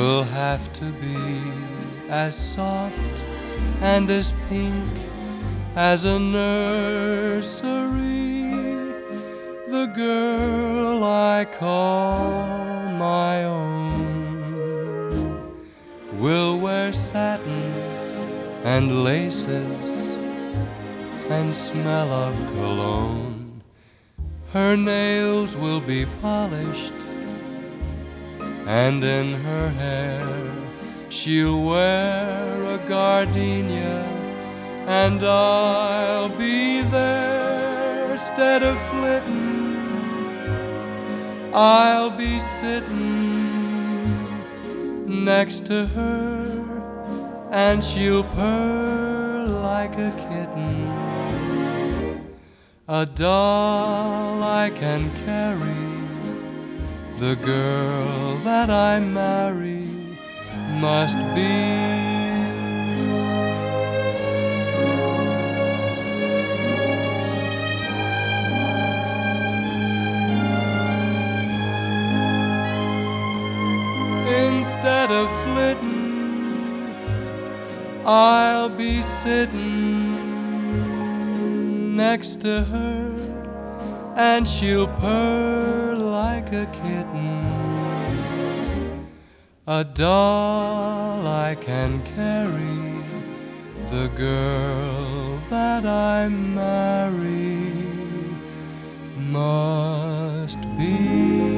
will have to be as soft and as pink as a nursery. The girl I call my own will wear satins and laces and smell of cologne. Her nails will be polished, and in her hair she'll wear a gardenia, and I'll be there 'stead of flittin'. I'll be sittin' next to her, and she'll purr like a kitten. A doll I can carry, the girl that I marry must be. Instead of flittin', I'll be sittin' next to her, and she'll purr like a kitten. A doll I can carry, the girl that I marry must be.